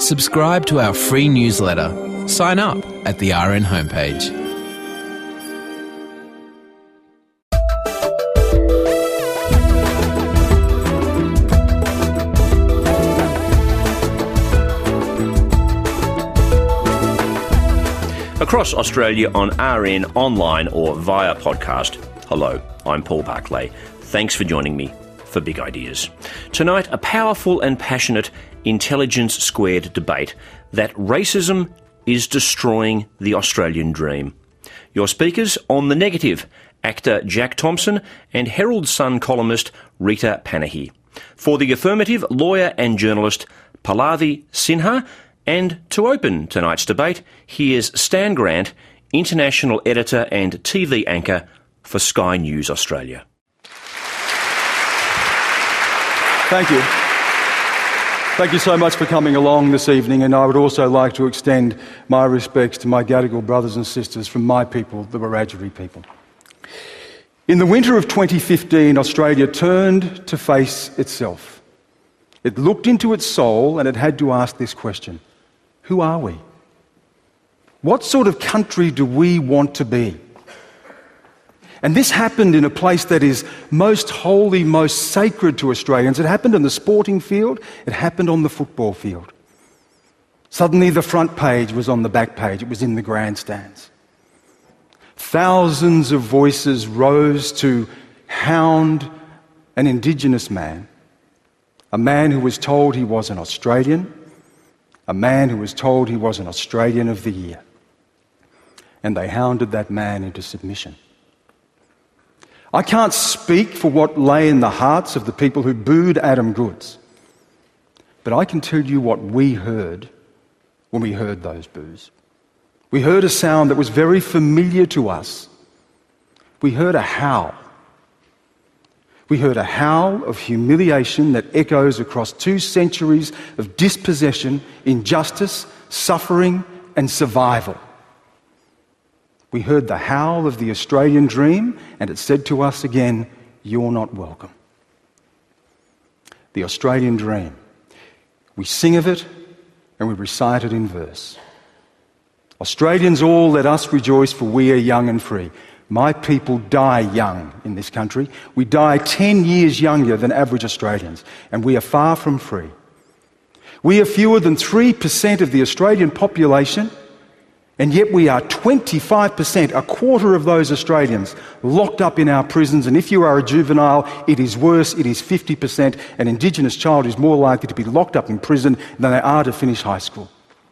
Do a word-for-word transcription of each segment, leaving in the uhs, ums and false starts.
Subscribe to our free newsletter. Sign up at the R N homepage. Across Australia on R N, online or via podcast. Hello, I'm Paul Barclay. Thanks for joining me for Big Ideas. Tonight, a powerful and passionate intelligence squared debate that racism is destroying the Australian dream. Your speakers on the negative, actor Jack Thompson and Herald Sun columnist Rita Panahi. For the affirmative, lawyer and journalist Pallavi Sinha. And to open tonight's debate, here's Stan Grant, international editor and T V anchor for Sky News Australia. Thank you. Thank you so much for coming along this evening, and I would also like to extend my respects to my Gadigal brothers and sisters from my people, the Wiradjuri people. In the winter of twenty fifteen, Australia turned to face itself. It looked into its soul and it had to ask this question: who are we? What sort of country do we want to be? And this happened in a place that is most holy, most sacred to Australians. It happened on the sporting field. It happened on the football field. Suddenly the front page was on the back page. It was in the grandstands. Thousands of voices rose to hound an Indigenous man, a man who was told he was an Australian, a man who was told he was an Australian of the Year. And they hounded that man into submission. I can't speak for what lay in the hearts of the people who booed Adam Goodes, but I can tell you what we heard when we heard those boos. We heard a sound that was very familiar to us. We heard a howl. We heard a howl of humiliation that echoes across two centuries of dispossession, injustice, suffering, and survival. We heard the howl of the Australian dream, and it said to us again, "You're not welcome." The Australian dream. We sing of it, and we recite it in verse. Australians all, let us rejoice, for we are young and free. My people die young in this country. We die ten years younger than average Australians, and we are far from free. We are fewer than three percent of the Australian population, and yet we are twenty-five percent, a quarter of those Australians, locked up in our prisons. And if you are a juvenile, it is worse, it is fifty percent. An Indigenous child is more likely to be locked up in prison than they are to finish high school.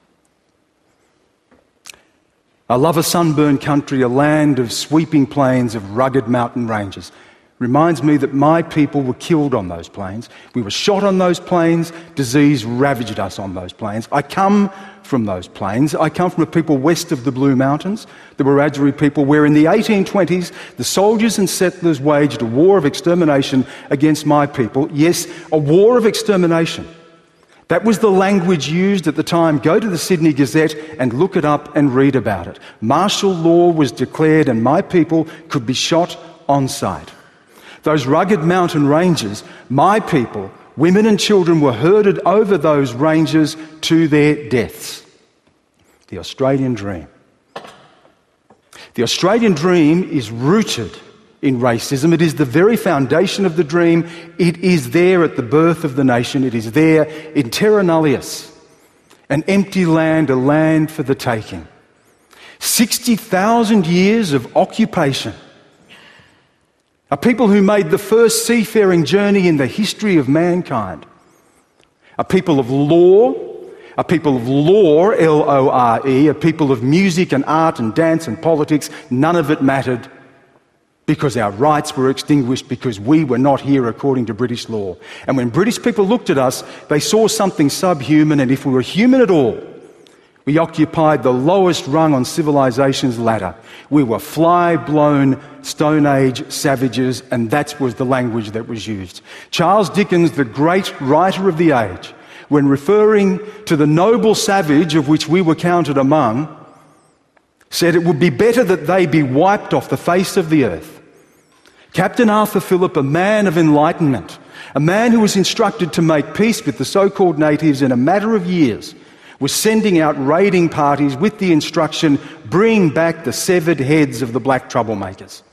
I love a sunburned country, a land of sweeping plains, of rugged mountain ranges. Reminds me that my people were killed on those plains. We were shot on those plains. Disease ravaged us on those plains. I come from those plains. I come from a people west of the Blue Mountains, the Wiradjuri people, where in the eighteen twenties the soldiers and settlers waged a war of extermination against my people. Yes, a war of extermination. That was the language used at the time. Go to the Sydney Gazette and look it up and read about it. Martial law was declared and my people could be shot on sight. Those rugged mountain ranges, my people, women and children, were herded over those ranges to their deaths. The Australian dream. The Australian dream is rooted in racism. It is the very foundation of the dream. It is there at the birth of the nation. It is there in terra nullius, an empty land, a land for the taking. sixty thousand years of occupation. A people who made the first seafaring journey in the history of mankind. A people of law, a people of lore, L O R E, a people of music and art and dance and politics. None of it mattered because our rights were extinguished because we were not here according to British law. And when British people looked at us, they saw something subhuman, and if we were human at all, we occupied the lowest rung on civilization's ladder. We were fly-blown Stone Age savages, and that was the language that was used. Charles Dickens, the great writer of the age, when referring to the noble savage of which we were counted among, said it would be better that they be wiped off the face of the earth. Captain Arthur Phillip, a man of enlightenment, a man who was instructed to make peace with the so-called natives in a matter of years, was sending out raiding parties with the instruction, bring back the severed heads of the black troublemakers.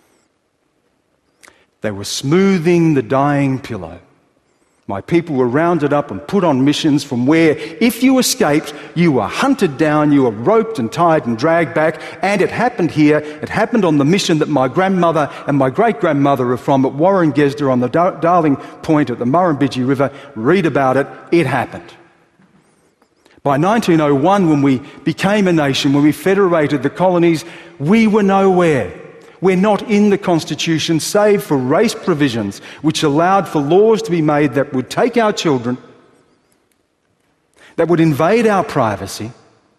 They were smoothing the dying pillow. My people were rounded up and put on missions from where, if you escaped, you were hunted down, you were roped and tied and dragged back. And it happened here. It happened on the mission that my grandmother and my great-grandmother are from at Warringezda on the Dar- Darling Point at the Murrumbidgee River. Read about it. It happened. By nineteen oh one, when we became a nation, when we federated the colonies, we were nowhere. We're not in the Constitution, save for race provisions, which allowed for laws to be made that would take our children, that would invade our privacy,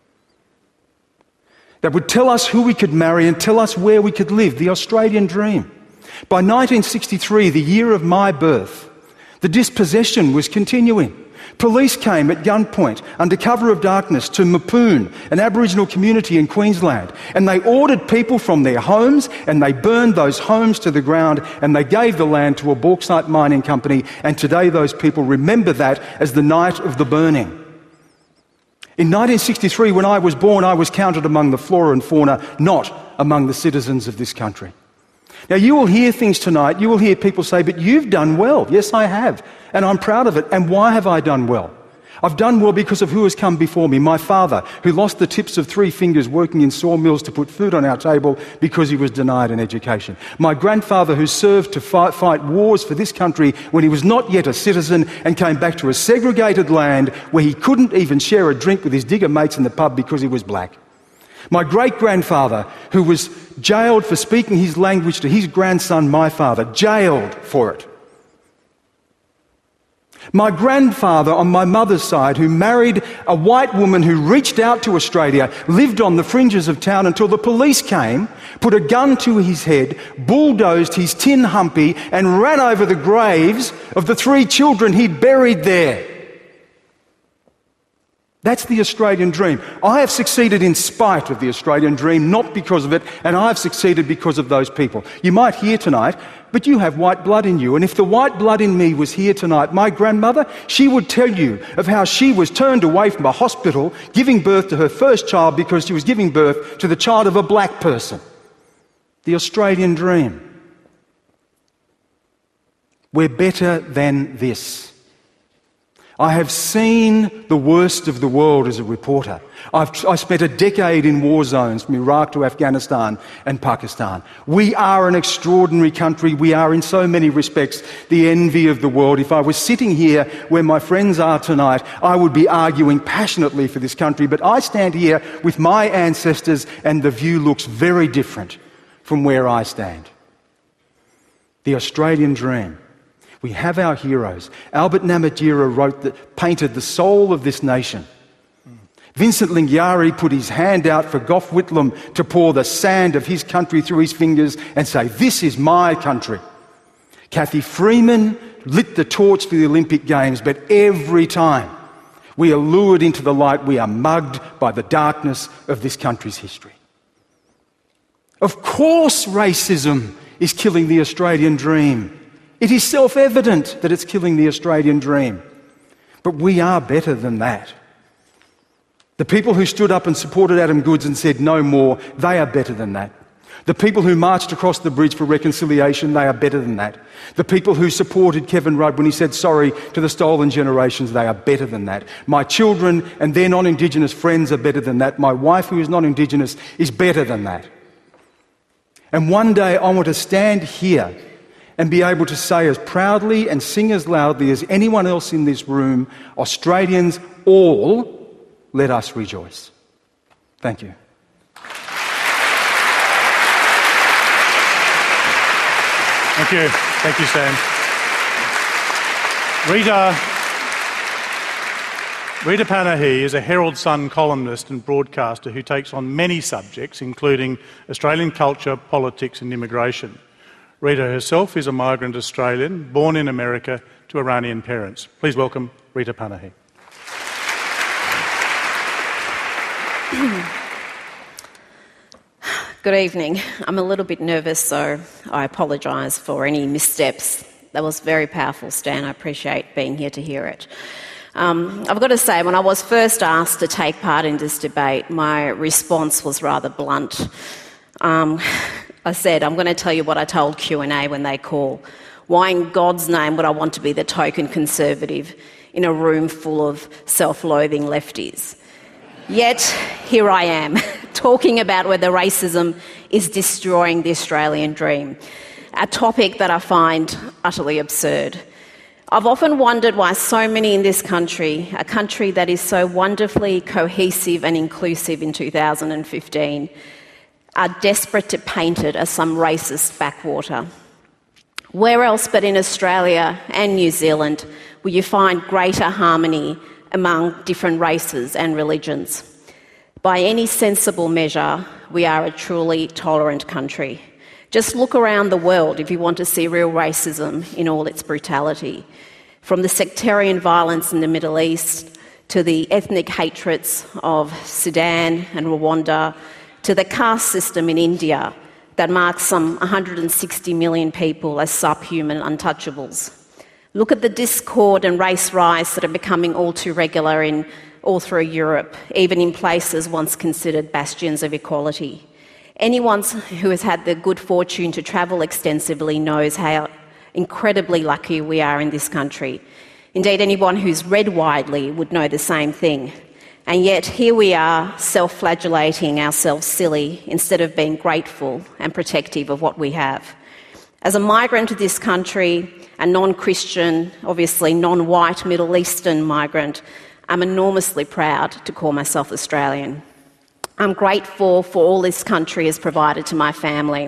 that would tell us who we could marry and tell us where we could live, the Australian dream. By nineteen sixty-three, the year of my birth, the dispossession was continuing. Police came at gunpoint, under cover of darkness, to Mapoon, an Aboriginal community in Queensland, and they ordered people from their homes, and they burned those homes to the ground, and they gave the land to a bauxite mining company, and today those people remember that as the night of the burning. In nineteen sixty-three, when I was born, I was counted among the flora and fauna, not among the citizens of this country. Now, you will hear things tonight, you will hear people say, but you've done well. Yes, I have, and I'm proud of it. And why have I done well? I've done well because of who has come before me. My father, who lost the tips of three fingers working in sawmills to put food on our table because he was denied an education. My grandfather, who served to fight, fight wars for this country when he was not yet a citizen and came back to a segregated land where he couldn't even share a drink with his digger mates in the pub because he was black. My great-grandfather, who was jailed for speaking his language to his grandson, my father, jailed for it. My grandfather on my mother's side, who married a white woman who reached out to Australia, lived on the fringes of town until the police came, put a gun to his head, bulldozed his tin humpy and ran over the graves of the three children he'd buried there. That's the Australian dream. I have succeeded in spite of the Australian dream, not because of it, and I've succeeded because of those people. You might hear tonight, but you have white blood in you, and if the white blood in me was here tonight, my grandmother, she would tell you of how she was turned away from a hospital giving birth to her first child because she was giving birth to the child of a black person. The Australian dream. We're better than this. I have seen the worst of the world as a reporter. I've I spent a decade in war zones from Iraq to Afghanistan and Pakistan. We are an extraordinary country. We are in so many respects the envy of the world. If I was sitting here where my friends are tonight, I would be arguing passionately for this country. But I stand here with my ancestors and the view looks very different from where I stand. The Australian dream. We have our heroes. Albert Namatjira wrote that, painted the soul of this nation. Vincent Lingiari put his hand out for Gough Whitlam to pour the sand of his country through his fingers and say, "This is my country." Kathy Freeman lit the torch for the Olympic Games, but every time we are lured into the light, we are mugged by the darkness of this country's history. Of course racism is killing the Australian dream. It is self-evident that it's killing the Australian dream. But we are better than that. The people who stood up and supported Adam Goodes and said no more, they are better than that. The people who marched across the bridge for reconciliation, they are better than that. The people who supported Kevin Rudd when he said sorry to the stolen generations, they are better than that. My children and their non-Indigenous friends are better than that. My wife, who is non-Indigenous, is better than that. And one day I want to stand here and be able to say as proudly and sing as loudly as anyone else in this room, Australians all, let us rejoice. Thank you. Thank you. Thank you, Sam. Rita, Rita Panahi is a Herald Sun columnist and broadcaster who takes on many subjects, including Australian culture, politics and immigration. Rita herself is a migrant Australian, born in America to Iranian parents. Please welcome Rita Panahi. Good evening. I'm a little bit nervous, so I apologise for any missteps. That was very powerful, Stan. I appreciate being here to hear it. Um, I've got to say, when I was first asked to take part in this debate, my response was rather blunt. Um, I said, I'm going to tell you what I told Q and A when they call. Why in God's name would I want to be the token conservative in a room full of self-loathing lefties? Yet, here I am, talking about whether racism is destroying the Australian dream, a topic that I find utterly absurd. I've often wondered why so many in this country, a country that is so wonderfully cohesive and inclusive in two thousand fifteen, are desperate to paint it as some racist backwater. Where else but in Australia and New Zealand will you find greater harmony among different races and religions? By any sensible measure, we are a truly tolerant country. Just look around the world if you want to see real racism in all its brutality. From the sectarian violence in the Middle East to the ethnic hatreds of Sudan and Rwanda to the caste system in India that marks some one hundred sixty million people as subhuman untouchables. Look at the discord and race riots that are becoming all too regular in all through Europe, even in places once considered bastions of equality. Anyone who has had the good fortune to travel extensively knows how incredibly lucky we are in this country. Indeed, anyone who's read widely would know the same thing. And yet here we are, self-flagellating ourselves silly instead of being grateful and protective of what we have. As a migrant to this country, a non-Christian, obviously non-white Middle Eastern migrant, I'm enormously proud to call myself Australian. I'm grateful for all this country has provided to my family.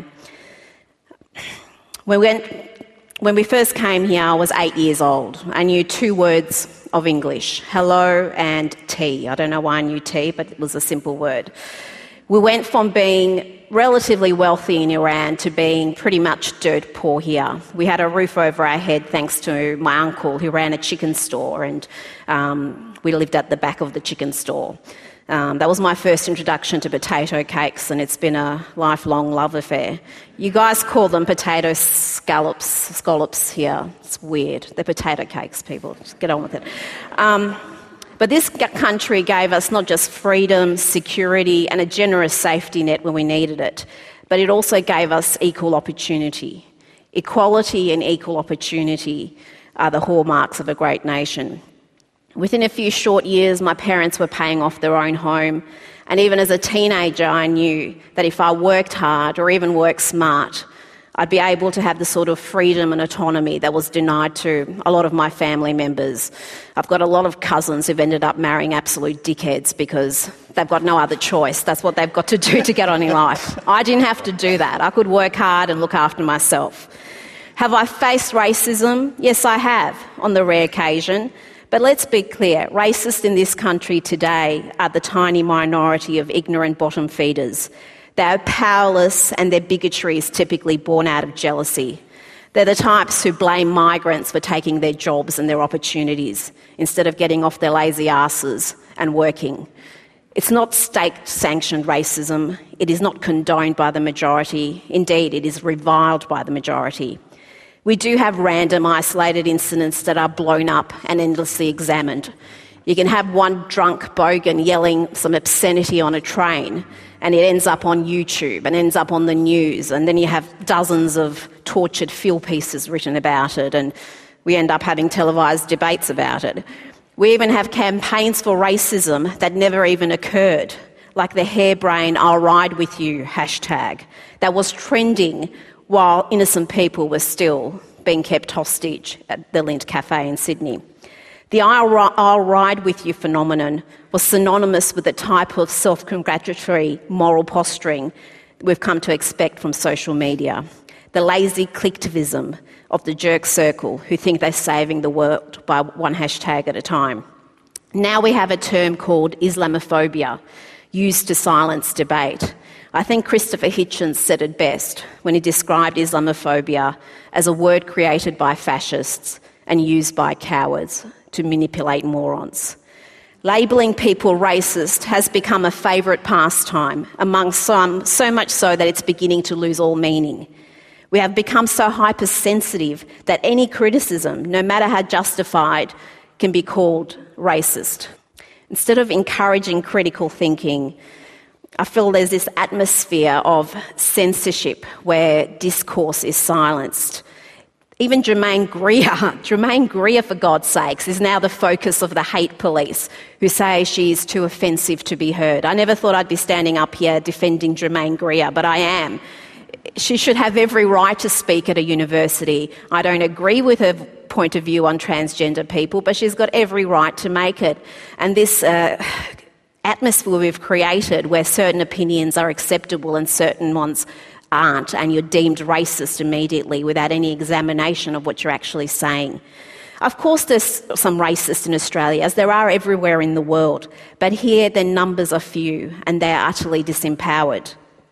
When we, went, when we first came here, I was eight years old. I knew two words of English, hello and tea. I don't know why I knew tea, but it was a simple word. We went from being relatively wealthy in Iran to being pretty much dirt poor here. We had a roof over our head thanks to my uncle who ran a chicken store, and um, we lived at the back of the chicken store. Um, that was my first introduction to potato cakes, and it's been a lifelong love affair. You guys call them potato scallops, scallops here. It's weird. They're potato cakes, people. Just get on with it. Um, but this country gave us not just freedom, security, and a generous safety net when we needed it, but it also gave us equal opportunity. Equality and equal opportunity are the hallmarks of a great nation. Within a few short years, my parents were paying off their own home, and even as a teenager, I knew that if I worked hard or even worked smart, I'd be able to have the sort of freedom and autonomy that was denied to a lot of my family members. I've got a lot of cousins who've ended up marrying absolute dickheads because they've got no other choice. That's what they've got to do to get on in life. I didn't have to do that. I could work hard and look after myself. Have I faced racism? Yes, I have, on the rare occasion. But let's be clear, racists in this country today are the tiny minority of ignorant bottom feeders. They are powerless, and their bigotry is typically born out of jealousy. They're the types who blame migrants for taking their jobs and their opportunities instead of getting off their lazy asses and working. It's not state-sanctioned racism. It is not condoned by the majority. Indeed, it is reviled by the majority. We do have random, isolated incidents that are blown up and endlessly examined. You can have one drunk bogan yelling some obscenity on a train, and it ends up on YouTube and ends up on the news, and then you have dozens of tortured field pieces written about it, and we end up having televised debates about it. We even have campaigns for racism that never even occurred, like the harebrained "I'll ride with you" hashtag that was trending while innocent people were still being kept hostage at the Lindt Cafe in Sydney. The I'll, I'll ride with you phenomenon was synonymous with the type of self-congratulatory moral posturing we've come to expect from social media, the lazy clicktivism of the jerk circle who think they're saving the world by one hashtag at a time. Now we have a term called Islamophobia, used to silence debate. I think Christopher Hitchens said it best when he described Islamophobia as a word created by fascists and used by cowards to manipulate morons. Labelling people racist has become a favourite pastime among some, so much so that it's beginning to lose all meaning. We have become so hypersensitive that any criticism, no matter how justified, can be called racist. Instead of encouraging critical thinking, I feel there's this atmosphere of censorship where discourse is silenced. Even Germaine Greer, Germaine Greer, for God's sakes, is now the focus of the hate police who say she's too offensive to be heard. I never thought I'd be standing up here defending Germaine Greer, but I am. She should have every right to speak at a university. I don't agree with her point of view on transgender people, but she's got every right to make it. And this uh, atmosphere we've created where certain opinions are acceptable and certain ones aren't, and you're deemed racist immediately without any examination of what you're actually saying. Of course there's some racists in Australia, as there are everywhere in the world, but here their numbers are few and they're utterly disempowered.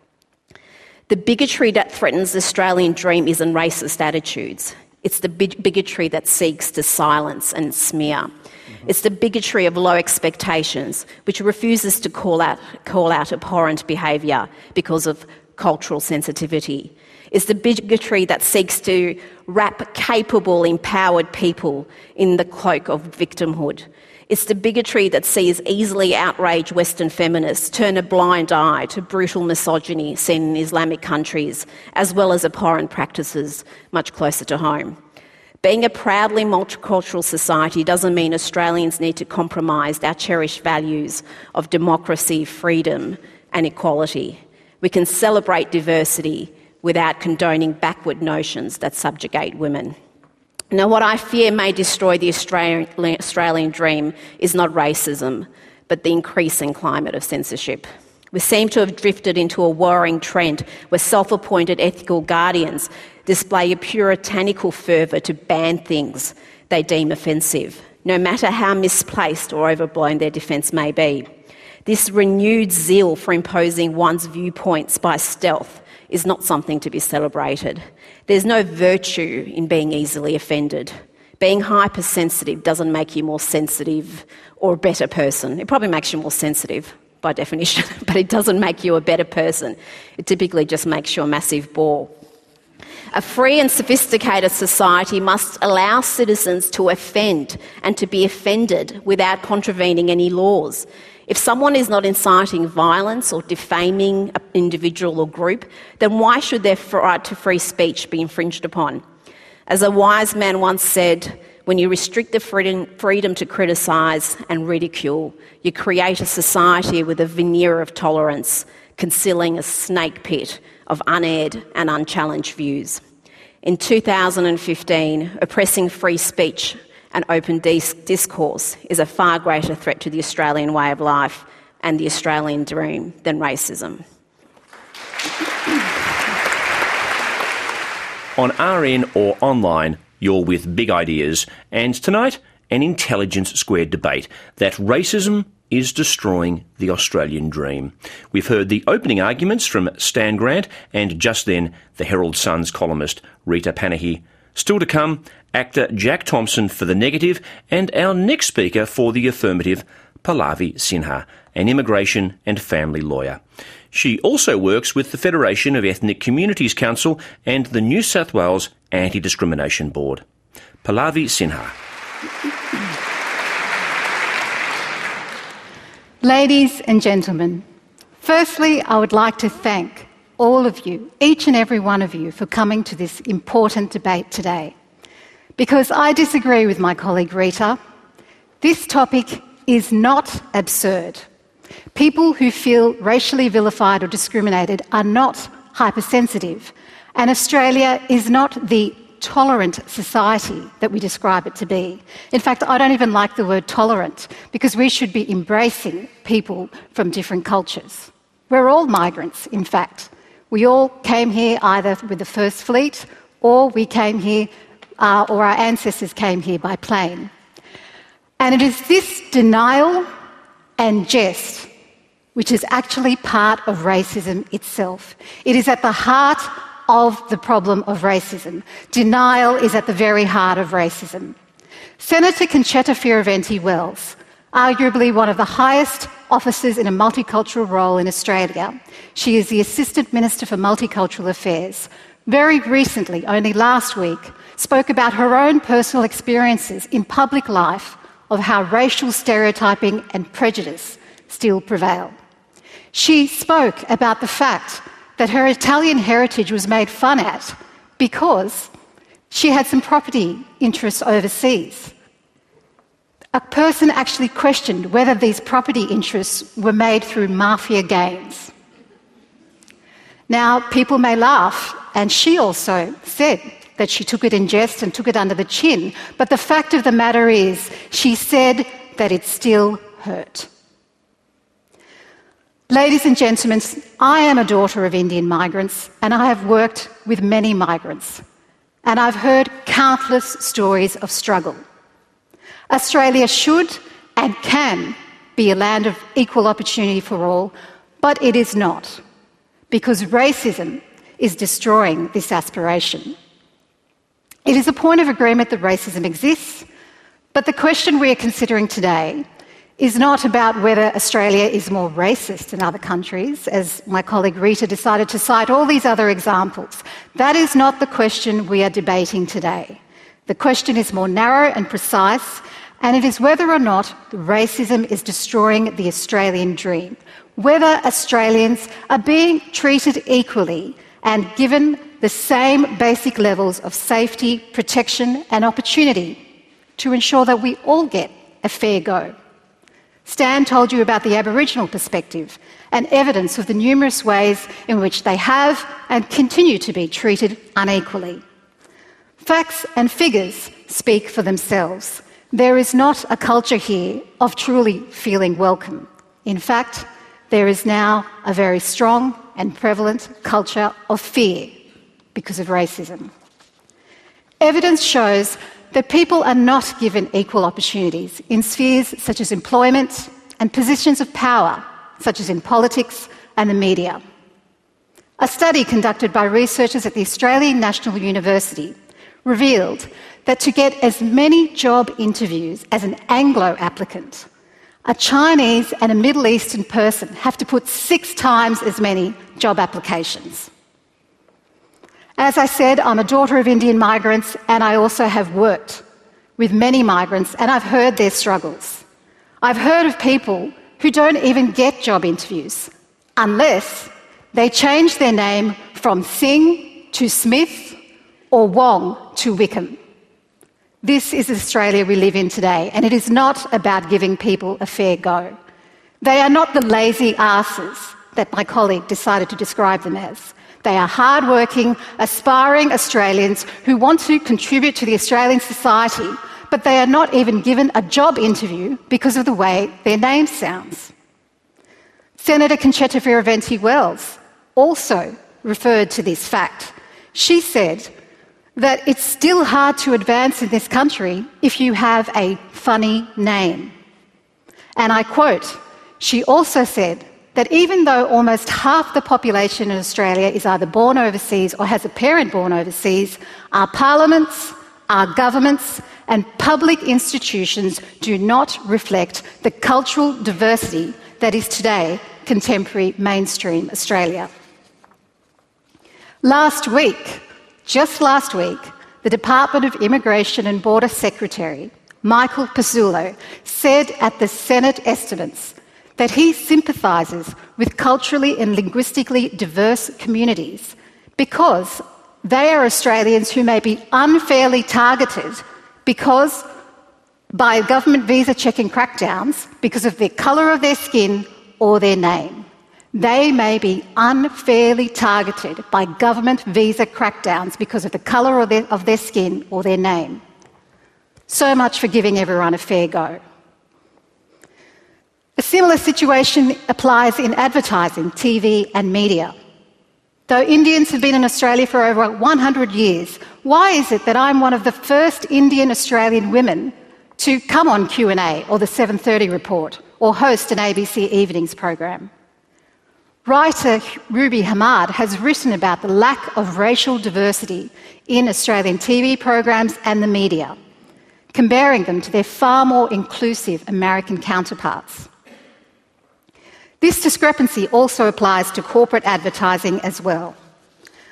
The bigotry that threatens the Australian dream isn't racist attitudes. It's the bigotry that seeks to silence and smear. Mm-hmm. It's the bigotry of low expectations, which refuses to call out, call out abhorrent behaviour because of cultural sensitivity. It's the bigotry that seeks to wrap capable, empowered people in the cloak of victimhood. It's the bigotry that sees easily outraged Western feminists turn a blind eye to brutal misogyny seen in Islamic countries, as well as abhorrent practices much closer to home. Being a proudly multicultural society doesn't mean Australians need to compromise our cherished values of democracy, freedom and equality. We can celebrate diversity without condoning backward notions that subjugate women. Now, what I fear may destroy the Australian, Australian dream is not racism, but the increasing climate of censorship. We seem to have drifted into a worrying trend where self-appointed ethical guardians display a puritanical fervour to ban things they deem offensive, no matter how misplaced or overblown their defence may be. This renewed zeal for imposing one's viewpoints by stealth is not something to be celebrated. There's no virtue in being easily offended. Being hypersensitive doesn't make you more sensitive or a better person. It probably makes you more sensitive by definition, but it doesn't make you a better person. It typically just makes you a massive bore. A free and sophisticated society must allow citizens to offend and to be offended without contravening any laws. If someone is not inciting violence or defaming an individual or group, then why should their right to free speech be infringed upon? As a wise man once said, when you restrict the freedom, freedom to criticise and ridicule, you create a society with a veneer of tolerance, concealing a snake pit of unaired and unchallenged views. In two thousand fifteen, oppressing free speech and open dis- discourse is a far greater threat to the Australian way of life and the Australian dream than racism. On R N or online, you're with Big Ideas, and tonight, an intelligence squared debate that racism is destroying the Australian dream. We've heard the opening arguments from Stan Grant and just then the Herald Sun's columnist Rita Panahi. Still to come, actor Jack Thompson for the negative, and our next speaker for the affirmative, Pallavi Sinha, an immigration and family lawyer. She also works with the Federation of Ethnic Communities Council and the New South Wales Anti-Discrimination Board. Pallavi Sinha. Ladies and gentlemen, firstly, I would like to thank all of you, each and every one of you, for coming to this important debate today. Because I disagree with my colleague Rita, this topic is not absurd. People who feel racially vilified or discriminated are not hypersensitive, and Australia is not the tolerant society that we describe it to be. In fact, I don't even like the word tolerant, because we should be embracing people from different cultures. We're all migrants, in fact. We all came here either with the First Fleet or we came here, uh, or our ancestors came here by plane. And it is this denial and jest which is actually part of racism itself. It is at the heart of the problem of racism. Denial is at the very heart of racism. Senator Concetta Fierravanti-Wells, arguably one of the highest officers in a multicultural role in Australia. She is the Assistant Minister for Multicultural Affairs. Very recently, only last week, spoke about her own personal experiences in public life of how racial stereotyping and prejudice still prevail. She spoke about the fact that her Italian heritage was made fun at because she had some property interests overseas. A person actually questioned whether these property interests were made through mafia gains. Now, people may laugh, and she also said that she took it in jest and took it under the chin, but the fact of the matter is, she said that it still hurt. Ladies and gentlemen, I am a daughter of Indian migrants, and I have worked with many migrants, and I've heard countless stories of struggle. Australia should and can be a land of equal opportunity for all, but it is not, because racism is destroying this aspiration. It is a point of agreement that racism exists, but the question we are considering today is not about whether Australia is more racist than other countries, as my colleague Rita decided to cite all these other examples. That is not the question we are debating today. The question is more narrow and precise, and it is whether or not racism is destroying the Australian dream, whether Australians are being treated equally and given the same basic levels of safety, protection and opportunity to ensure that we all get a fair go. Stan told you about the Aboriginal perspective and evidence of the numerous ways in which they have and continue to be treated unequally. Facts and figures speak for themselves. There is not a culture here of truly feeling welcome. In fact, there is now a very strong and prevalent culture of fear because of racism. Evidence shows that people are not given equal opportunities in spheres such as employment and positions of power, such as in politics and the media. A study conducted by researchers at the Australian National University revealed that to get as many job interviews as an Anglo applicant, a Chinese and a Middle Eastern person have to put six times as many job applications. As I said, I'm a daughter of Indian migrants, and I also have worked with many migrants, and I've heard their struggles. I've heard of people who don't even get job interviews unless they change their name from Singh to Smith or Wong to Wickham. This is Australia we live in today, and it is not about giving people a fair go. They are not the lazy asses that my colleague decided to describe them as. They are hard-working, aspiring Australians who want to contribute to the Australian society, but they are not even given a job interview because of the way their name sounds. Senator Concetta Fierravanti-Wells also referred to this fact. She said that it's still hard to advance in this country if you have a funny name. And I quote, she also said that even though almost half the population in Australia is either born overseas or has a parent born overseas, our parliaments, our governments and public institutions do not reflect the cultural diversity that is today contemporary mainstream Australia. Last week, just last week, the Department of Immigration and Border Secretary, Michael Pezzullo, said at the Senate estimates that he sympathises with culturally and linguistically diverse communities because they are Australians who may be unfairly targeted because by government visa checking crackdowns because of the colour of their skin or their name. They may be unfairly targeted by government visa crackdowns because of the colour of their, of their skin or their name. So much for giving everyone a fair go. A similar situation applies in advertising, T V and media. Though Indians have been in Australia for over one hundred years, why is it that I'm one of the first Indian Australian women to come on Q and A or the seven thirty report or host an A B C Evenings program? Writer Ruby Hamad has written about the lack of racial diversity in Australian T V programs and the media, comparing them to their far more inclusive American counterparts. This discrepancy also applies to corporate advertising as well.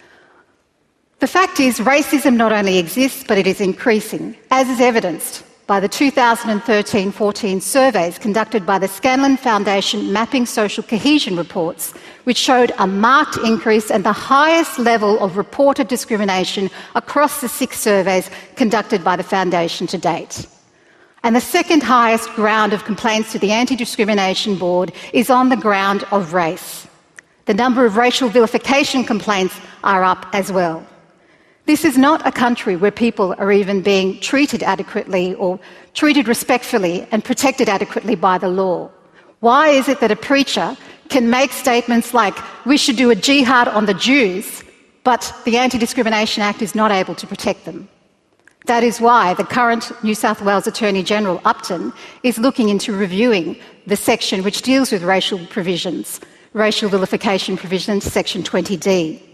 The fact is, racism not only exists, but it is increasing, as is evidenced by the two thousand thirteen fourteen surveys conducted by the Scanlon Foundation Mapping Social Cohesion reports, which showed a marked increase and the highest level of reported discrimination across the six surveys conducted by the Foundation to date. And the second highest ground of complaints to the Anti-Discrimination Board is on the ground of race. The number of racial vilification complaints are up as well. This is not a country where people are even being treated adequately or treated respectfully and protected adequately by the law. Why is it that a preacher can make statements like, we should do a jihad on the Jews, but the Anti-Discrimination Act is not able to protect them? That is why the current New South Wales Attorney-General, Upton, is looking into reviewing the section which deals with racial provisions, racial vilification provisions, Section twenty D.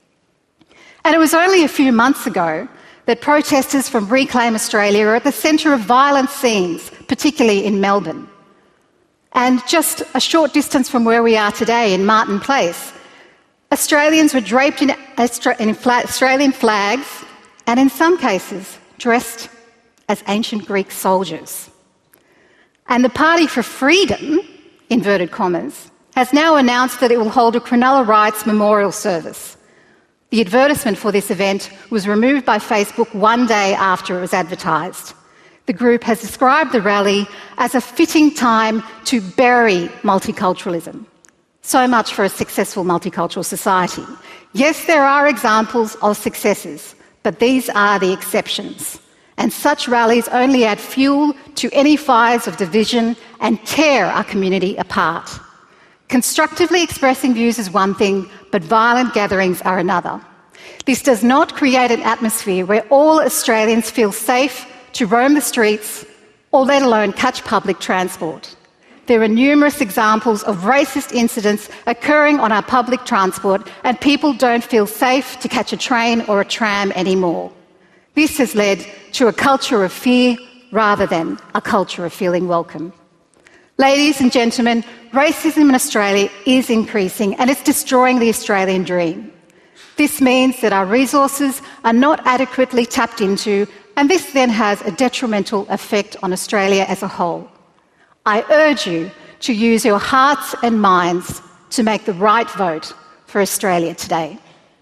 And it was only a few months ago that protesters from Reclaim Australia are at the centre of violent scenes, particularly in Melbourne. And just a short distance from where we are today, in Martin Place, Australians were draped in, Austra- in fla- Australian flags and in some cases dressed as ancient Greek soldiers. And the Party for Freedom, inverted commas, has now announced that it will hold a Cronulla Riots memorial service. The advertisement for this event was removed by Facebook one day after it was advertised. The group has described the rally as a fitting time to bury multiculturalism. So much for a successful multicultural society. Yes, there are examples of successes, but these are the exceptions. And such rallies only add fuel to any fires of division and tear our community apart. Constructively expressing views is one thing, but violent gatherings are another. This does not create an atmosphere where all Australians feel safe to roam the streets or let alone catch public transport. There are numerous examples of racist incidents occurring on our public transport, and people don't feel safe to catch a train or a tram anymore. This has led to a culture of fear rather than a culture of feeling welcome. Ladies and gentlemen, racism in Australia is increasing and it's destroying the Australian dream. This means that our resources are not adequately tapped into, and this then has a detrimental effect on Australia as a whole. I urge you to use your hearts and minds to make the right vote for Australia today.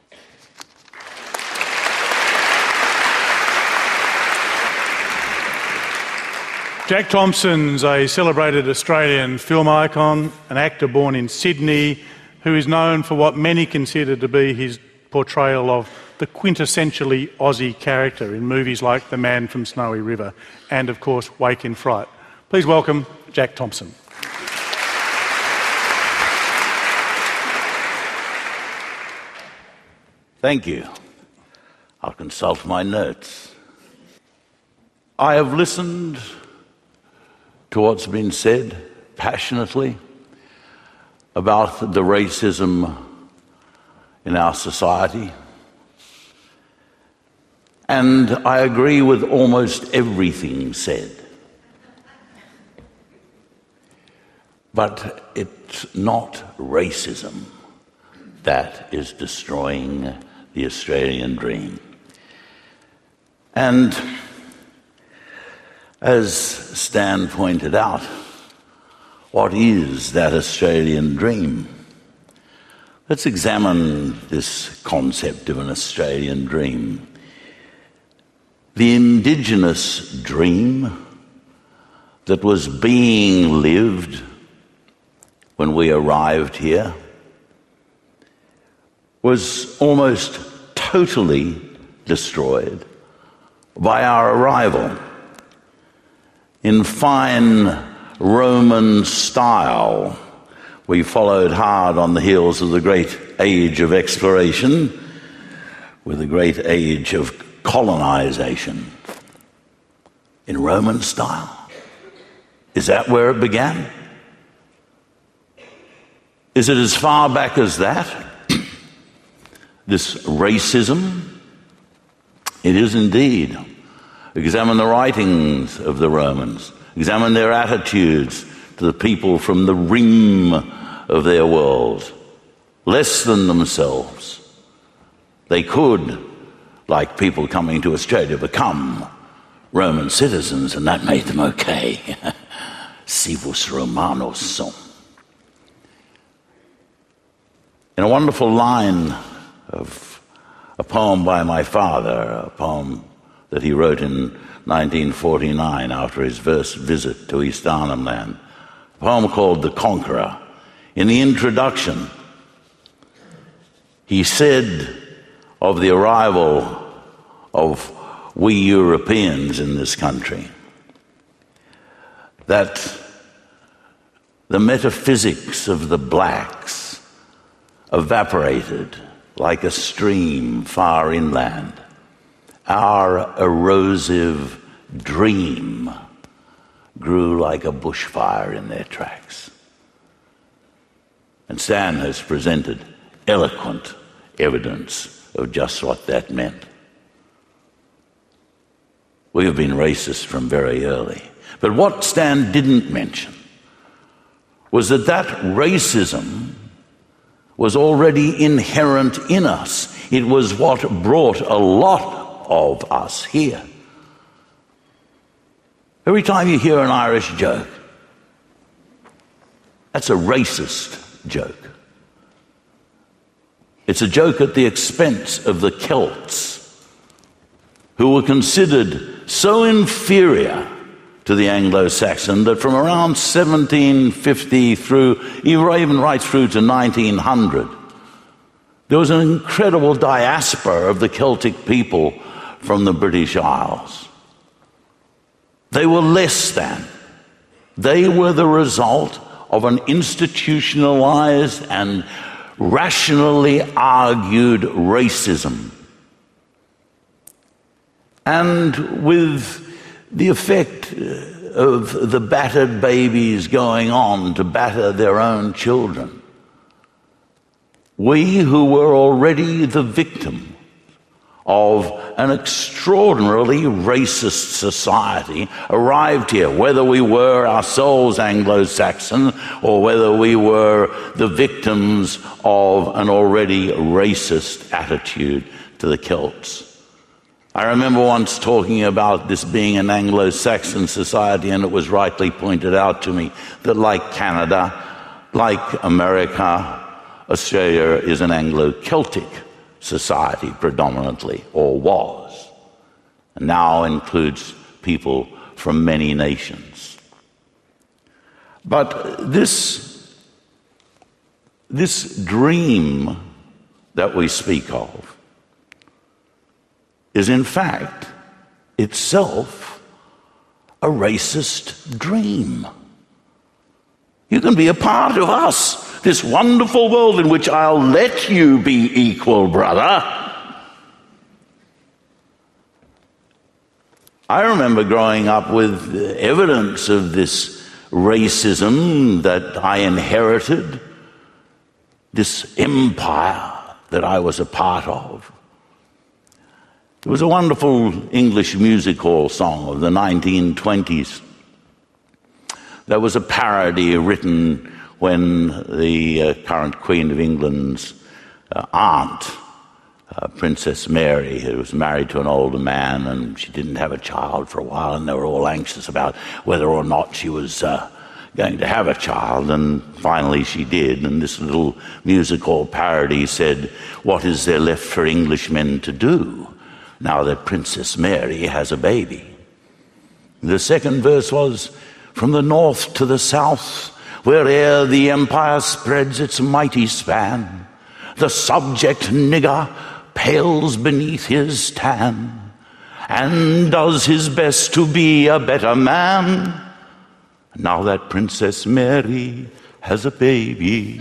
Jack Thompson's a celebrated Australian film icon, an actor born in Sydney, who is known for what many consider to be his portrayal of the quintessentially Aussie character in movies like The Man from Snowy River and, of course, Wake in Fright. Please welcome Jack Thompson. Thank you. I'll consult my notes. I have listened to what's been said passionately about the racism in our society, and I agree with almost everything said. But it's not racism that is destroying the Australian dream. And as Stan pointed out, what is that Australian dream? Let's examine this concept of an Australian dream. The Indigenous dream that was being lived when we arrived here was almost totally destroyed by our arrival. In fine Roman style, we followed hard on the heels of the great age of exploration with the great age of colonization. In Roman style. Is that where it began? Is it as far back as that? This racism? It is indeed. Examine the writings of the Romans. Examine their attitudes to the people from the rim of their world, less than themselves. They could, like people coming to Australia, become Roman citizens, and that made them okay. Civus Romanos sum. In a wonderful line of a poem by my father, a poem that he wrote in nineteen forty-nine after his first visit to East Arnhem Land, a poem called The Conqueror. In the introduction, he said of the arrival of we Europeans in this country that the metaphysics of the blacks evaporated like a stream far inland. Our erosive dream grew like a bushfire in their tracks. And Stan has presented eloquent evidence of just what that meant. We have been racist from very early. But what Stan didn't mention was that that racism was already inherent in us. It was what brought a lot of us here. Every time you hear an Irish joke, that's a racist joke. It's a joke at the expense of the Celts, who were considered so inferior to the Anglo-Saxon that from around seventeen fifty through, even right through to nineteen hundred, there was an incredible diaspora of the Celtic people from the British Isles. They were less than. They were the result of an institutionalized and rationally argued racism. And with the effect of the battered babies going on to batter their own children, we who were already the victim of an extraordinarily racist society arrived here, whether we were ourselves Anglo-Saxon or whether we were the victims of an already racist attitude to the Celts. I remember once talking about this being an Anglo-Saxon society, and it was rightly pointed out to me that like Canada, like America, Australia is an Anglo-Celtic society predominantly, or was, and now includes people from many nations. But this, this dream that we speak of is in fact itself a racist dream. You can be a part of us, this wonderful world in which I'll let you be equal, brother. I remember growing up with evidence of this racism that I inherited, this empire that I was a part of. It was a wonderful English music hall song of the nineteen twenties. There was a parody written when the uh, current Queen of England's uh, aunt, uh, Princess Mary, who was married to an older man, and she didn't have a child for a while, and they were all anxious about whether or not she was uh, going to have a child, and finally she did. And this little music hall parody said, "What is there left for Englishmen to do now that Princess Mary has a baby?" The second verse was, "From the north to the south, where'er the empire spreads its mighty span, the subject nigger pales beneath his tan, and does his best to be a better man. Now that Princess Mary has a baby."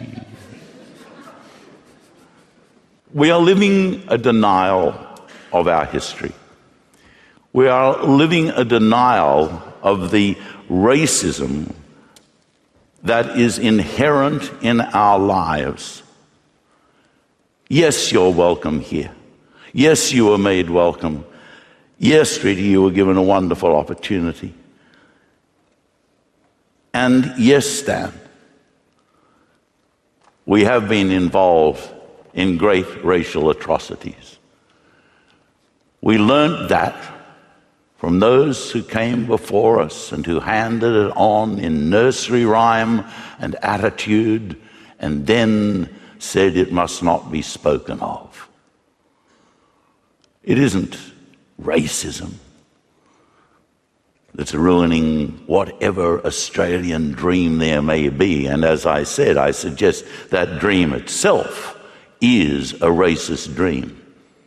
We are living a denial of our history. We are living a denial of the racism that is inherent in our lives. Yes, you're welcome here. Yes, you were made welcome. Yes, Rita, you were given a wonderful opportunity. And yes, Stan, we have been involved in great racial atrocities. We learned that from those who came before us and who handed it on in nursery rhyme and attitude and then said it must not be spoken of. It isn't racism that's ruining whatever Australian dream there may be. And as I said, I suggest that dream itself is a racist dream.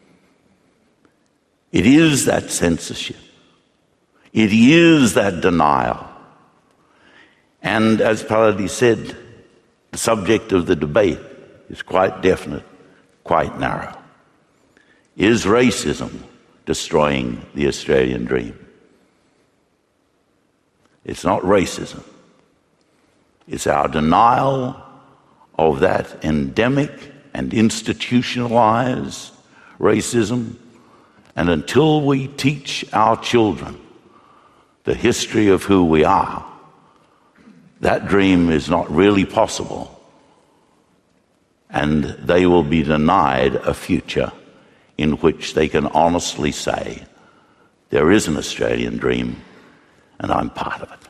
It is that censorship. It is that denial. And as Palladio said, the subject of the debate is quite definite, quite narrow. Is racism destroying the Australian dream? It's not racism. It's our denial of that endemic and institutionalized racism. And until we teach our children the history of who we are, that dream is not really possible. And they will be denied a future in which they can honestly say, there is an Australian dream, and I'm part of it.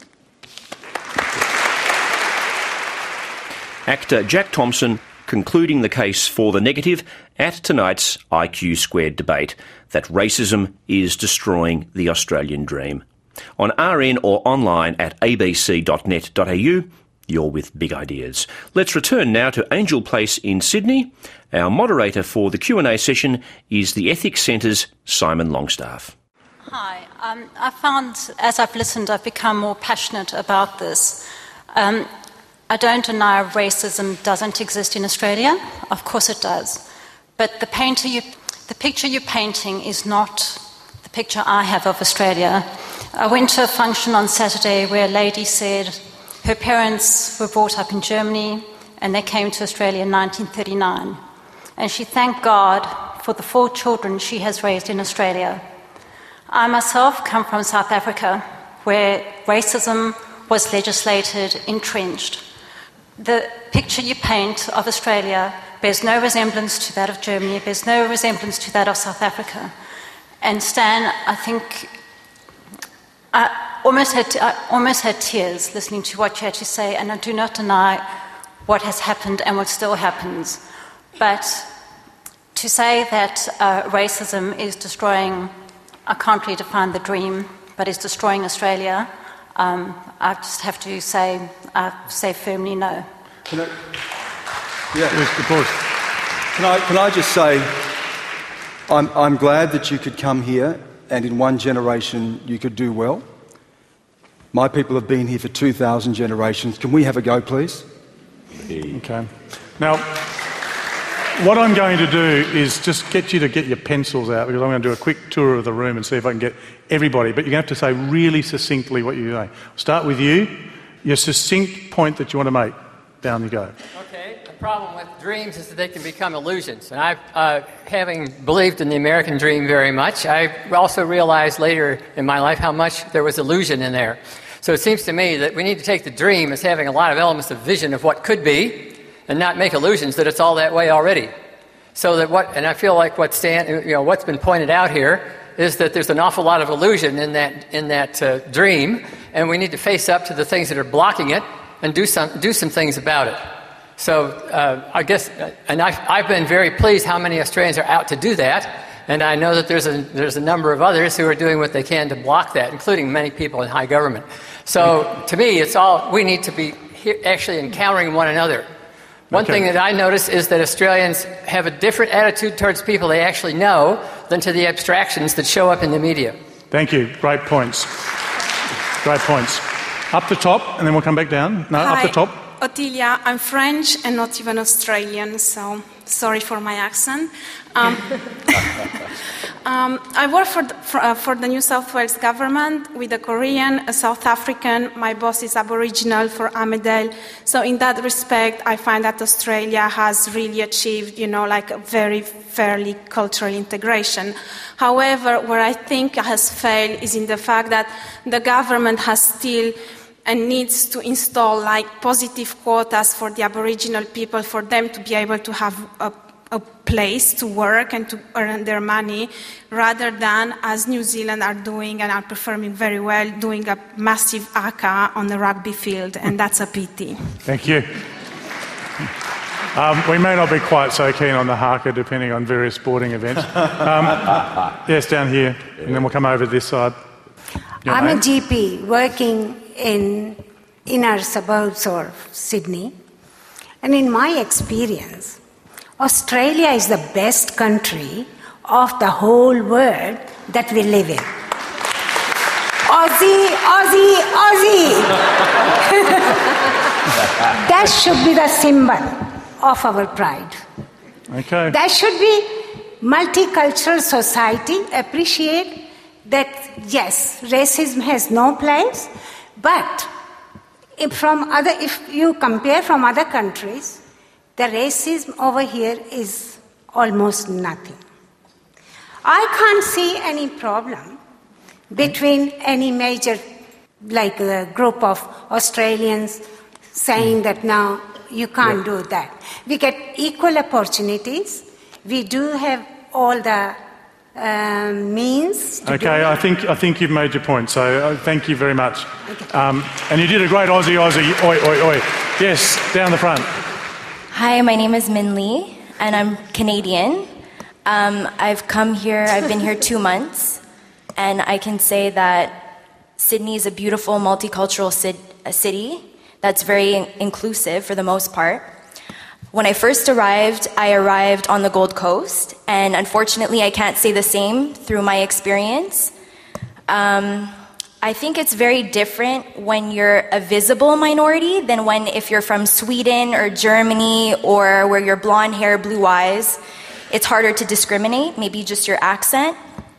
Actor Jack Thompson concluding the case for the negative at tonight's I Q Squared debate, that racism is destroying the Australian dream. On R N or online at a b c dot net dot a u, you're with Big Ideas. Let's return now to Angel Place in Sydney. Our moderator for the Q and A session is the Ethics Centre's Simon Longstaff. Hi. Um, I found, as I've listened, I've become more passionate about this. Um, I don't deny racism doesn't exist in Australia. Of course it does. But the, painter you, the picture you're painting is not the picture I have of Australia. I went to a function on Saturday where a lady said her parents were brought up in Germany and they came to Australia in nineteen thirty-nine. And she thanked God for the four children she has raised in Australia. I myself come from South Africa, where racism was legislated, entrenched. The picture you paint of Australia bears no resemblance to that of Germany, bears no resemblance to that of South Africa. And Stan, I think I almost had, I almost had tears listening to what you had to say, and I do not deny what has happened and what still happens. But to say that uh, racism is destroying, I can't really define the dream, but is destroying Australia, um, I just have to say, I say firmly no. Can I, yeah, of course. Can I, can I just say, I'm, I'm glad that you could come here and in one generation you could do well. My people have been here for two thousand generations. Can we have a go, please? Okay. Now, what I'm going to do is just get you to get your pencils out, because I'm going to do a quick tour of the room and see if I can get everybody. But you're going to have to say really succinctly what you're doing. Start with you. Your succinct point that you want to make. Down you go. Okay. The problem with dreams is that they can become illusions. And I, uh, having believed in the American dream very much, I also realized later in my life how much there was illusion in there. So it seems to me that we need to take the dream as having a lot of elements of vision of what could be, and not make illusions that it's all that way already. So that what, and I feel like what Stan, you know, what's been pointed out here is that there's an awful lot of illusion in that in that uh, dream, and we need to face up to the things that are blocking it and do some do some things about it. So uh, I guess, and I've, I've been very pleased how many Australians are out to do that, and I know that there's a there's a number of others who are doing what they can to block that, including many people in high government. So to me, it's all we need to be he- actually encountering one another. One okay. thing that I notice is that Australians have a different attitude towards people they actually know than to the abstractions that show up in the media. Thank you. Great points. Great points. Up the top, and then we'll come back down. No, Hi, up the top. Ottilia. I'm French and not even Australian, so sorry for my accent. Um, um, I work for the, for, uh, for the New South Wales government with a Korean, a South African. My boss is Aboriginal for Armidale. So in that respect, I find that Australia has really achieved, you know, like a very fairly cultural integration. However, where I think it has failed is in the fact that the government has still and needs to install like positive quotas for the Aboriginal people for them to be able to have a a place to work and to earn their money, rather than, as New Zealand are doing and are performing very well, doing a massive haka on the rugby field, and that's a pity. Thank you. Um, we may not be quite so keen on the haka, depending on various sporting events. Um, yes, down here, and then we'll come over this side. Your I'm name? a G P working in inner suburbs of Sydney, and in my experience, Australia is the best country of the whole world that we live in. Aussie, Aussie, Aussie! That should be the symbol of our pride. Okay. That should be multicultural society, appreciate that, yes, racism has no place, but if from other, if you compare from other countries, the racism over here is almost nothing. I can't see any problem between any major, like a group of Australians saying that now you can't do that. We get equal opportunities. We do have all the uh, means. To Okay, do I think I think you've made your point. So uh, thank you very much. Um, and you did a great Aussie, Aussie, oi, oi, oi. Yes, down the front. Hi, my name is Min Lee, and I'm Canadian. Um, I've come here, I've been here two months, and I can say that Sydney is a beautiful multicultural ci- city that's very in- inclusive for the most part. When I first arrived, I arrived on the Gold Coast, and unfortunately I can't say the same through my experience. Um, I think it's very different when you're a visible minority than when if you're from Sweden or Germany or where you're blonde hair, blue eyes. It's harder to discriminate, maybe just your accent.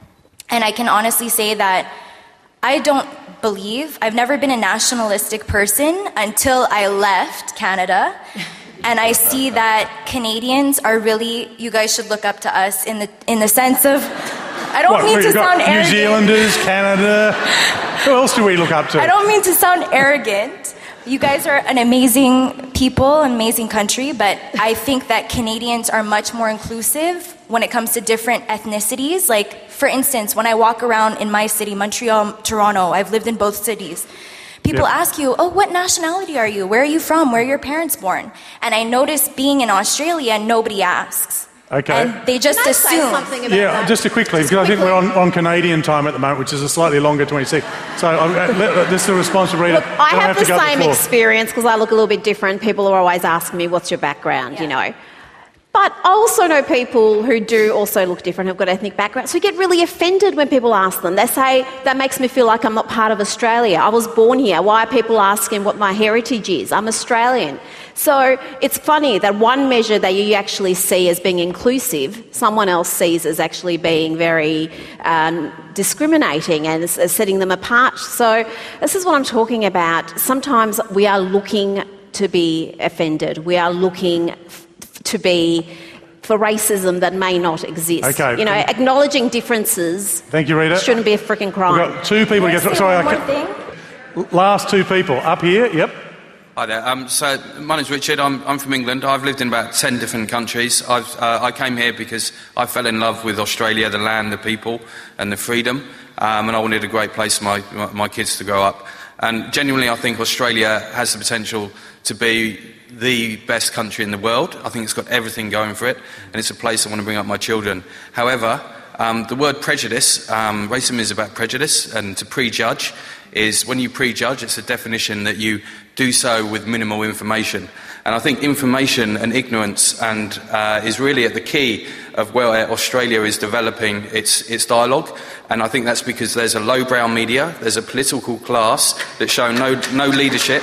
And I can honestly say that I don't believe, I've never been a nationalistic person until I left Canada. And I see that Canadians are really, you guys should look up to us in the in the sense of, I don't What, mean to we've got sound New arrogant. Zealanders, Canada. Who else do we look up to? I don't mean to sound arrogant. You guys are an amazing people, an amazing country, but I think that Canadians are much more inclusive when it comes to different ethnicities. Like, for instance, when I walk around in my city, Montreal, Toronto, I've lived in both cities. People Yep. ask you, oh, what nationality are you? Where are you from? Where are your parents born? And I notice being in Australia, nobody asks. Okay. And they just Can I say assume. something about Yeah, that? just to quickly, because I think we're on, on Canadian time at the moment, which is a slightly longer twenty-six. So um, uh, let- this is a response to Rita. Look, I Don't have to the go up same floor. experience because I look a little bit different. People are always asking me, what's your background, you know. But I also know people who do also look different, who've got ethnic backgrounds, who get really offended when people ask them. They say, that makes me feel like I'm not part of Australia. I was born here. Why are people asking what my heritage is? I'm Australian. So it's funny that one measure that you actually see as being inclusive, someone else sees as actually being very um, discriminating and as, as setting them apart. So this is what I'm talking about. Sometimes we are looking to be offended. We are looking f- to be for racism that may not exist. Okay. You know, acknowledging differences Thank you, Rita. shouldn't be a freaking crime. We've got two people to get through. Sorry, I One can't- more thing. last two people. Up here, yep. Hi there. Um, so my name's Richard. I'm, I'm from England. I've lived in about ten different countries. I've, uh, I came here because I fell in love with Australia, the land, the people, and the freedom. Um, and I wanted a great place for my, my, my kids to grow up. And genuinely, I think Australia has the potential to be the best country in the world. I think it's got everything going for it, and it's a place I want to bring up my children. However, um, the word prejudice, um, racism is about prejudice, and to prejudge is when you prejudge, it's a definition that you do so with minimal information. And I think information and ignorance and uh, is really at the key of where Australia is developing its its dialogue. And I think that's because there's a lowbrow media, there's a political class that show no no leadership.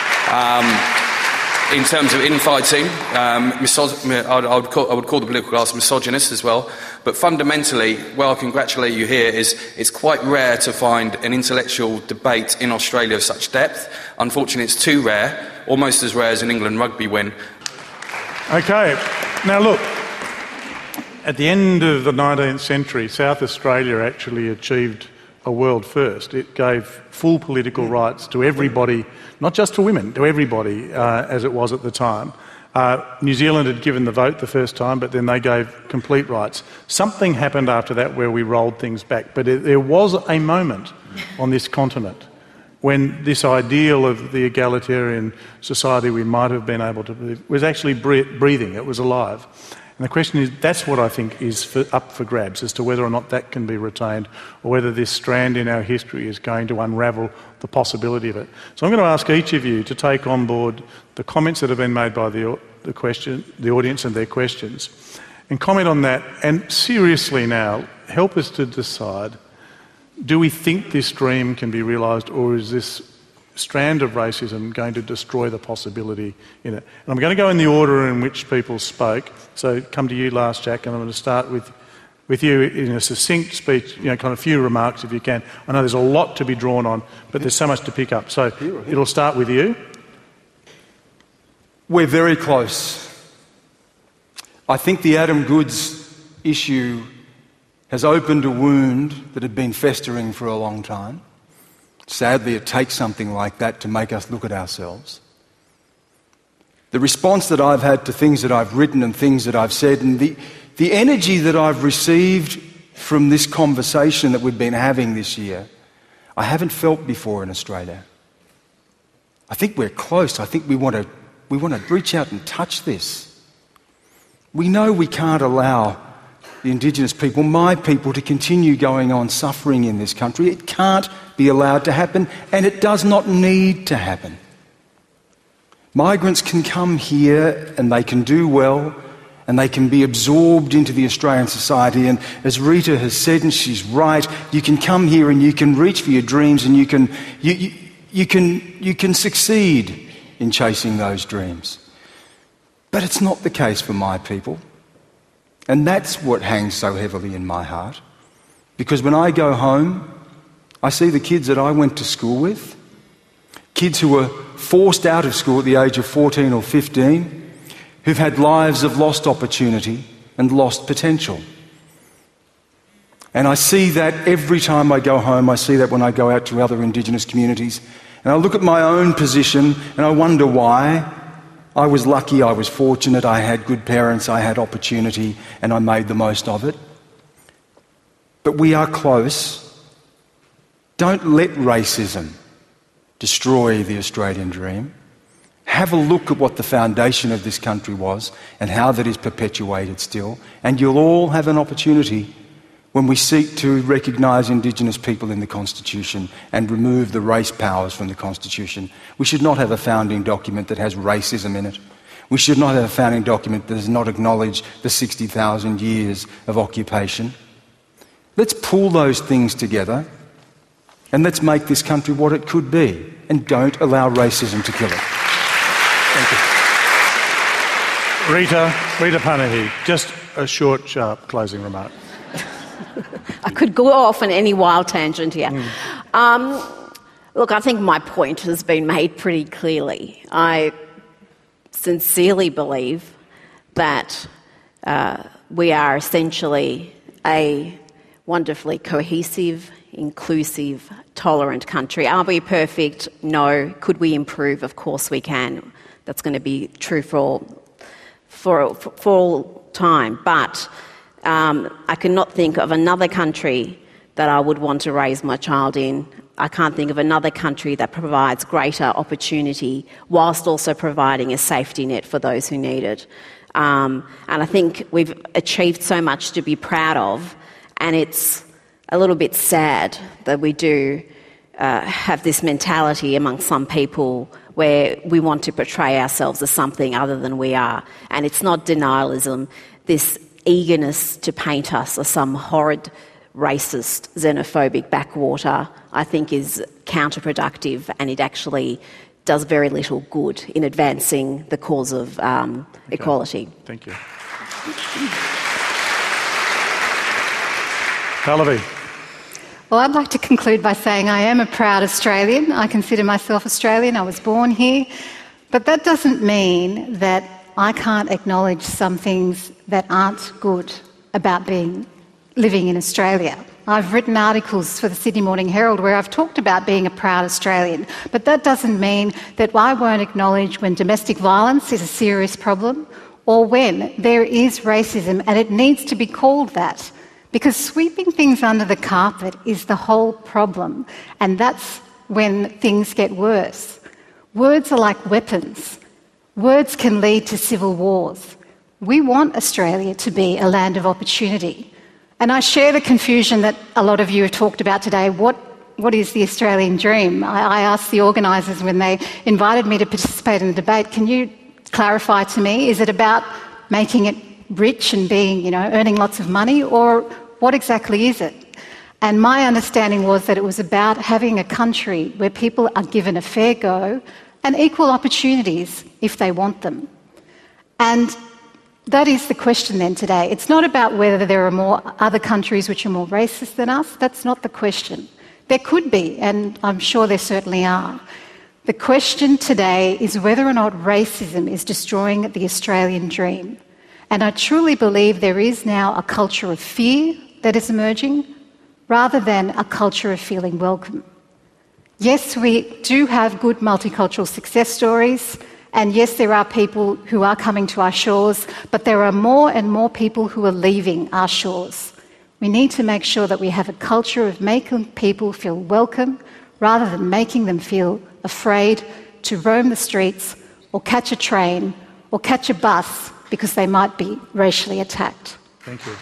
Um, in terms of infighting, um, misog- I, would, I, would call, I would call the political class misogynist as well. But fundamentally, where I congratulate you here is it's quite rare to find an intellectual debate in Australia of such depth. Unfortunately, it's too rare, almost as rare as an England rugby win. Okay. Now look, at the end of the nineteenth century, South Australia actually achieved a world first. It gave full political rights to everybody, not just to women, to everybody, uh, as it was at the time. Uh, New Zealand had given the vote the first time, but then they gave complete rights. Something happened after that where we rolled things back, but it, there was a moment on this continent when this ideal of the egalitarian society we might have been able to live was actually breathing, it was alive. And the question is, that's what I think is for, up for grabs, as to whether or not that can be retained, or whether this strand in our history is going to unravel the possibility of it. So I'm going to ask each of you to take on board the comments that have been made by the, the, question, the audience and their questions, and comment on that, and seriously now, help us to decide, do we think this dream can be realised, or is this strand of racism going to destroy the possibility in it? And I'm going to go in the order in which people spoke. So come to you last, Jack, and I'm going to start with, with you in a succinct speech, you know, kind of few remarks if you can. I know there's a lot to be drawn on, but there's so much to pick up. So it'll start with you. We're very close. I think the Adam Goodes issue has opened a wound that had been festering for a long time. Sadly, it takes something like that to make us look at ourselves. The response that I've had to things that I've written and things that I've said, and the, the energy that I've received from this conversation that we've been having this year, I haven't felt before in Australia. I think we're close. I think we want to, we want to reach out and touch this. We know we can't allow the Indigenous people, my people, to continue going on suffering in this country. It can't be allowed to happen, and it does not need to happen. Migrants can come here and they can do well and they can be absorbed into the Australian society, and as Rita has said, and she's right, you can come here and you can reach for your dreams, and you can, you, you, you can, you can succeed in chasing those dreams. But it's not the case for my people. And that's what hangs so heavily in my heart. Because when I go home, I see the kids that I went to school with, kids who were forced out of school at the age of fourteen or fifteen, who've had lives of lost opportunity and lost potential. And I see that every time I go home. I see that when I go out to other Indigenous communities. And I look at my own position and I wonder why. I was lucky, I was fortunate, I had good parents, I had opportunity, and I made the most of it. But we are close. Don't let racism destroy the Australian dream. Have a look at what the foundation of this country was and how that is perpetuated still, and you'll all have an opportunity when we seek to recognise Indigenous people in the Constitution and remove the race powers from the Constitution. We should not have a founding document that has racism in it. We should not have a founding document that does not acknowledge the sixty thousand years of occupation. Let's pull those things together and let's make this country what it could be, and don't allow racism to kill it. Thank you. Rita, Rita Panahi, just a short, sharp closing remark. I could go off on any wild tangent here. Mm. Um, look, I think my point has been made pretty clearly. I sincerely believe that uh, we are essentially a wonderfully cohesive, inclusive, tolerant country. Are we perfect? No. Could we improve? Of course we can. That's going to be true for all, for, for all time. But Um, I cannot think of another country that I would want to raise my child in. I can't think of another country that provides greater opportunity whilst also providing a safety net for those who need it. Um, and I think we've achieved so much to be proud of, and it's a little bit sad that we do uh, have this mentality among some people where we want to portray ourselves as something other than we are. And it's not denialism. This eagerness to paint us as some horrid, racist, xenophobic backwater, I think is counterproductive, and it actually does very little good in advancing the cause of um, okay. equality. Thank you. Pallavi. Well, I'd like to conclude by saying I am a proud Australian. I consider myself Australian. I was born here. But that doesn't mean that I can't acknowledge some things that aren't good about being living in Australia. I've written articles for the Sydney Morning Herald where I've talked about being a proud Australian, but that doesn't mean that I won't acknowledge when domestic violence is a serious problem or when there is racism, and it needs to be called that, because sweeping things under the carpet is the whole problem, and that's when things get worse. Words are like weapons. Words can lead to civil wars. We want Australia to be a land of opportunity. And I share the confusion that a lot of you have talked about today. What, what is the Australian dream? I, I asked the organisers when they invited me to participate in the debate, can you clarify to me, is it about making it rich and being, you know, earning lots of money, or what exactly is it? And my understanding was that it was about having a country where people are given a fair go and equal opportunities if they want them. And that is the question then today. It's not about whether there are more other countries which are more racist than us. That's not the question. There could be, and I'm sure there certainly are. The question today is whether or not racism is destroying the Australian dream. And I truly believe there is now a culture of fear that is emerging rather than a culture of feeling welcome. Yes, we do have good multicultural success stories, and yes, there are people who are coming to our shores, but there are more and more people who are leaving our shores. We need to make sure that we have a culture of making people feel welcome rather than making them feel afraid to roam the streets or catch a train or catch a bus because they might be racially attacked. Thank you.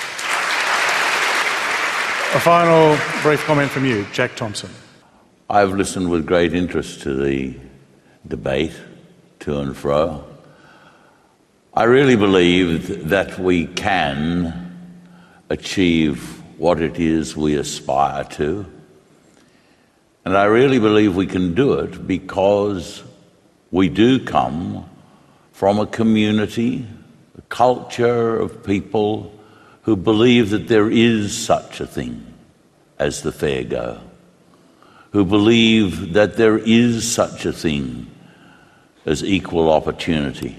A final brief comment from you, Jack Thompson. I've listened with great interest to the debate to and fro. I really believe that we can achieve what it is we aspire to. And I really believe we can do it because we do come from a community, a culture of people who believe that there is such a thing as the fair go, who believe that there is such a thing as equal opportunity.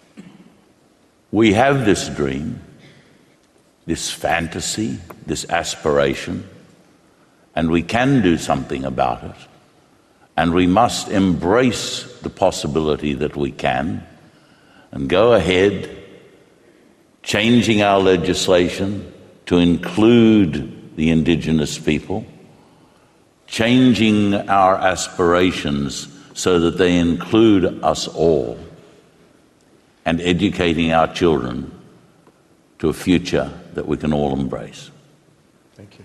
We have this dream, this fantasy, this aspiration, and we can do something about it. And we must embrace the possibility that we can and go ahead changing our legislation to include the Indigenous people, changing our aspirations so that they include us all, and educating our children to a future that we can all embrace. Thank you.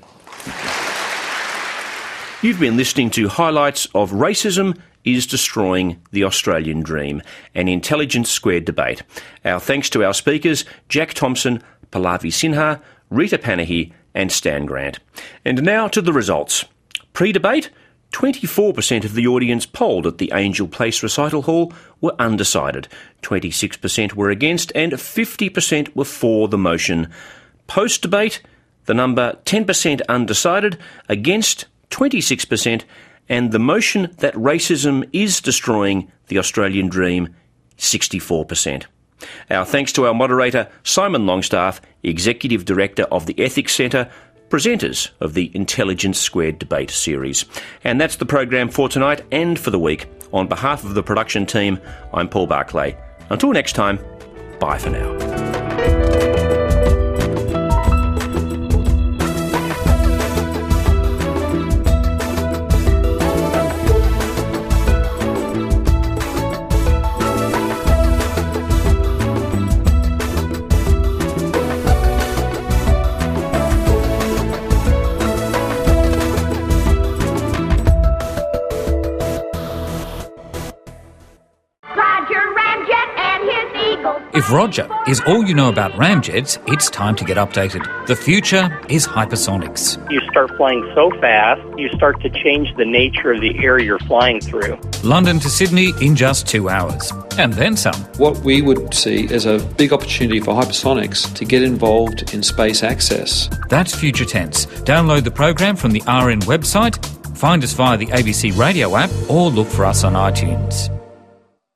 You've been listening to highlights of Racism is Destroying the Australian Dream, an Intelligence Squared debate. Our thanks to our speakers, Jack Thompson, Pallavi Sinha, Rita Panahi and Stan Grant. And now to the results. Pre-debate, twenty-four percent of the audience polled at the Angel Place Recital Hall were undecided, twenty-six percent were against and fifty percent were for the motion. Post-debate, the number ten percent undecided, against twenty-six percent, and the motion that racism is destroying the Australian dream, sixty-four percent. Our thanks to our moderator, Simon Longstaff, Executive Director of the Ethics Centre, presenters of the Intelligence Squared debate series. And that's the program for tonight and for the week. On behalf of the production team, I'm Paul Barclay. Until next time, bye for now. If Roger is all you know about ramjets, it's time to get updated. The future is hypersonics. You start flying so fast, you start to change the nature of the air you're flying through. London to Sydney in just two hours. And then some. What we would see as a big opportunity for hypersonics to get involved in space access. That's Future Tense. Download the program from the R N website, find us via the A B C radio app, or look for us on iTunes.